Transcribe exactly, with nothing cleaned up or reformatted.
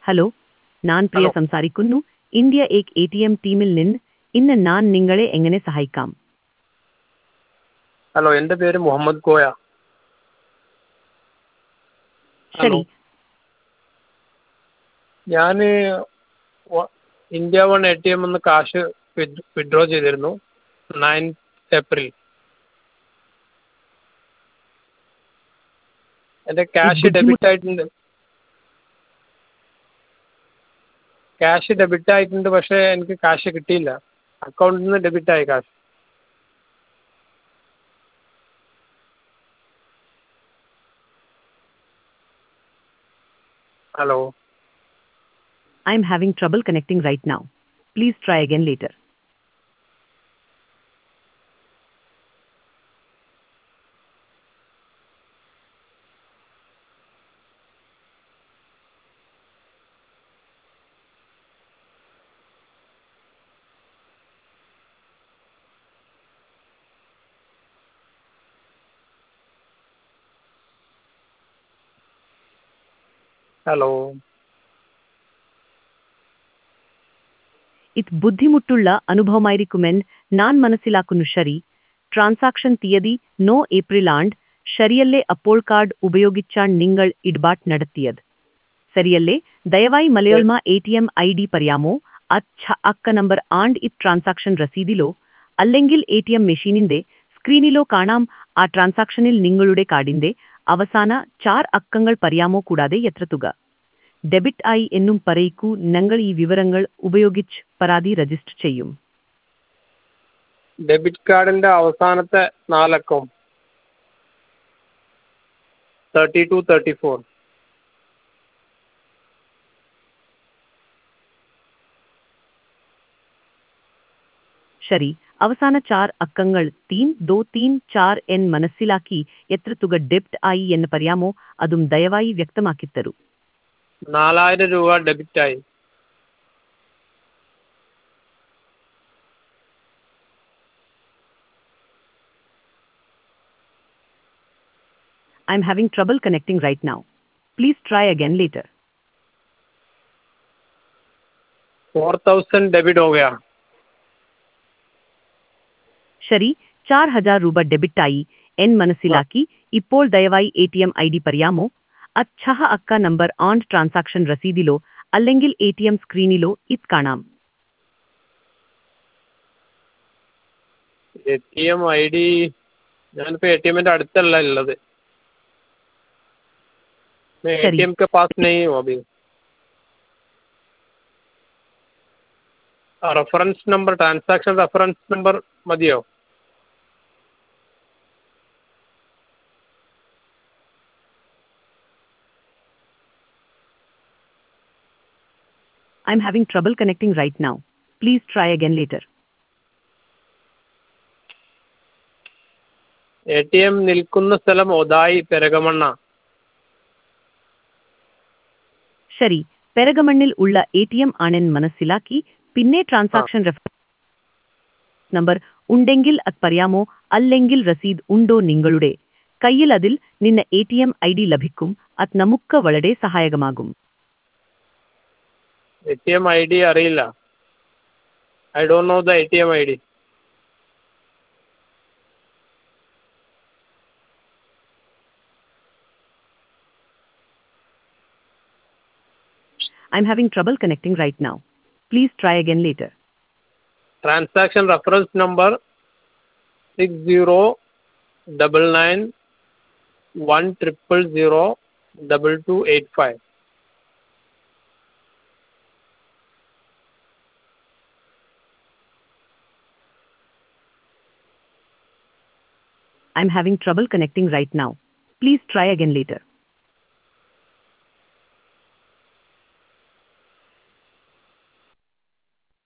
Hello, ഞാൻ Priya hello സംസാരിക്കുന്നു. India one A T M ടീമിൽ നിന്ന്. ഇന്ന് ഞാൻ നിങ്ങളെ എങ്ങനെ സഹായിക്കാം? ഹലോ എൻ്റെ പേര് മുഹമ്മദ് കോയ. ഹലോ ശരി, ഞാൻ India one A T M നിന്ന് കാശ് വിഡ്രോ ചെയ്തിരുന്നു നയൻത് ഏപ്രിൽ. എൻ്റെ ഇത് ക്യാഷ് ബുദ്ധിമുട്ട് ഡെബിറ്റ് ആയിട്ടുണ്ട് ക്യാഷ് ഡെബിറ്റ് ആയിട്ടുണ്ട് പക്ഷേ എനിക്ക് കാശ് കിട്ടിയില്ല. അക്കൗണ്ടിൽ നിന്ന് ഡെബിറ്റ് ആയി കാശ്. Hello I am having trouble connecting right now. Please try again later. Hello ഇത് ബുദ്ധിമുട്ടുള്ള അനുഭവമായിരിക്കുമെന്ന് ഞാൻ മനസ്സിലാക്കുന്നു. ശരി, ട്രാൻസാക്ഷൻ തീയതി നോ ഏപ്രിൽ ആണ്ട് ശരിയല്ലേ? അപ്പോൾ കാർഡ് ഉപയോഗിച്ചാണ് നിങ്ങൾ ഇടപാട് നടത്തിയത്, ശരിയല്ലേ? ദയവായി മലയാളമ A T M I D പറയാമോ? അച്ഛ അക്ക നമ്പർ ആണ്ട് ഇത് ട്രാൻസാക്ഷൻ രസീതിലോ അല്ലെങ്കിൽ എ ടി എം മെഷീനിന്റെ സ്ക്രീനിലോ കാണാം. ആ ട്രാൻസാക്ഷനിൽ നിങ്ങളുടെ കാർഡിന്റെ അവസാന ചാർ അക്കങ്ങൾ പറയാമോ? കൂടാതെ എത്ര തുക ഡെബിറ്റ് ആയി എന്നും പറയിക്കൂ. ഞങ്ങൾ ഈ വിവരങ്ങൾ ഉപയോഗിച്ച് പരാതി രജിസ്റ്റർ ചെയ്യും. ഡെബിറ്റ് കാർഡിൻ്റെ അവസാനത്തെ നാലക്കം തേർട്ടി ടു തേർട്ടി ഫോർ. ശരി, അവസാന ചാർ അക്കങ്ങൾ തീൻ ദോ തീൻ ചാർ എൻ മനസ്സിലാക്കി. എത്ര തുക ഡെബിറ്റ് ആയി എന്ന് പറയാമോ? അതും ദയവായി വ്യക്തമാക്കി തരൂ. നാലായിരം രൂപ ഡെബിറ്റ് ആയി. I am having trouble connecting right now. Please try again later. Four thousand debit हो गया. ശരി, ചാർ ഹജാർ രൂപ ഡെബിറ്റ് ആയി എൻ മനസ്സിലാക്കി. ഇപ്പോൾ ദയവായി A T M I D പറയാമോ? അച്ഛഹ അക്ക നമ്പർ ആണ്ട് ട്രാൻസാക്ഷൻ രസീതിലോ അല്ലെങ്കിൽ എ ടി എം സ്ക്രീനിലോ ഇത് കാണാം. A T M I D ഞാനിപ്പോൾ എ ടി എമ്മിൻ്റെ അടുത്തല്ല ഉള്ളത്. मैं ശരി, एटीएम के पास नहीं हूँ अभी. Reference number transaction reference number മതിയോ? I am having trouble connecting right now. Please try again later. A T M നിൽക്കുന്ന സ്ഥലം ഒതായി പെരകമണ്ണ. ശരി, പെരഗമണ്ണിൽ ഉള്ള എ ടി എം ആണെന്ന് മനസ്സിലാക്കി. പിന്നെ ആ ട്രാൻസാക്ഷൻ റെഫറൻസ് നമ്പർ ഉണ്ടെങ്കിൽ അത് പറയാമോ? അല്ലെങ്കിൽ രസീത് ഉണ്ടോ നിങ്ങളുടെ കയ്യിൽ? അതിൽ നിന്ന് A T M I D ലഭിക്കും. അത് നമുക്ക് വളരെ സഹായകമാകും. A T M I D അറിയില്ല. I don't know the A T M I D. I'm having trouble connecting right now. Please try again later. Transaction reference number six zero double nine one triple zero double two eight five. I'm having trouble connecting right now. Please try again later.